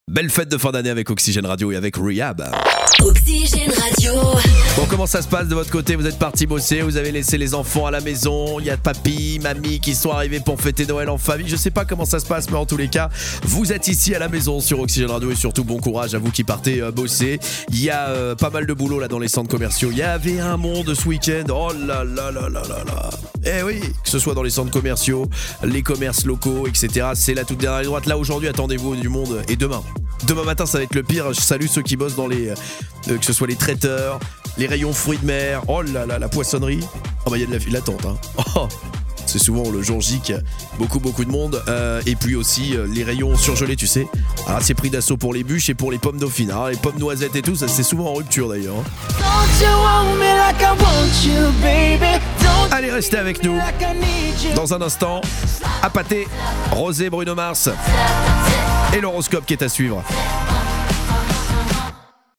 Belle fête de fin d'année avec Oxygène Radio et avec Rehab. Oxygène Radio. Bon, comment ça se passe de votre côté? Vous êtes partis bosser, vous avez laissé les enfants à la maison, il y a papy, mamie qui sont arrivés pour fêter Noël en famille. Je sais pas comment ça se passe, mais en tous les cas, vous êtes ici à la maison sur Oxygène Radio et surtout bon courage à vous qui partez bosser. Il y a pas mal de boulot là dans les centres commerciaux. Il y avait un monde ce week-end. Oh là là là là là là. Eh oui, que ce soit dans les centres commerciaux, les commerces locaux, etc. C'est la toute dernière ligne droite. Là aujourd'hui, attendez-vous du monde. Et demain matin, ça va être le pire. Je salue ceux qui bossent dans les, que ce soit les traiteurs, les rayons fruits de mer. Oh là là, la poissonnerie. Oh bah il y a de la file d'attente. Hein. Oh, c'est souvent le jour J qu'il y a beaucoup de monde. Et puis aussi les rayons surgelés, tu sais. Alors c'est pris d'assaut pour les bûches et pour les pommes dauphines. Hein. Les pommes noisettes et tout, ça c'est souvent en rupture d'ailleurs. Allez, restez avec nous. Dans un instant, à pâté, Rosé, Bruno Mars et l'horoscope qui est à suivre.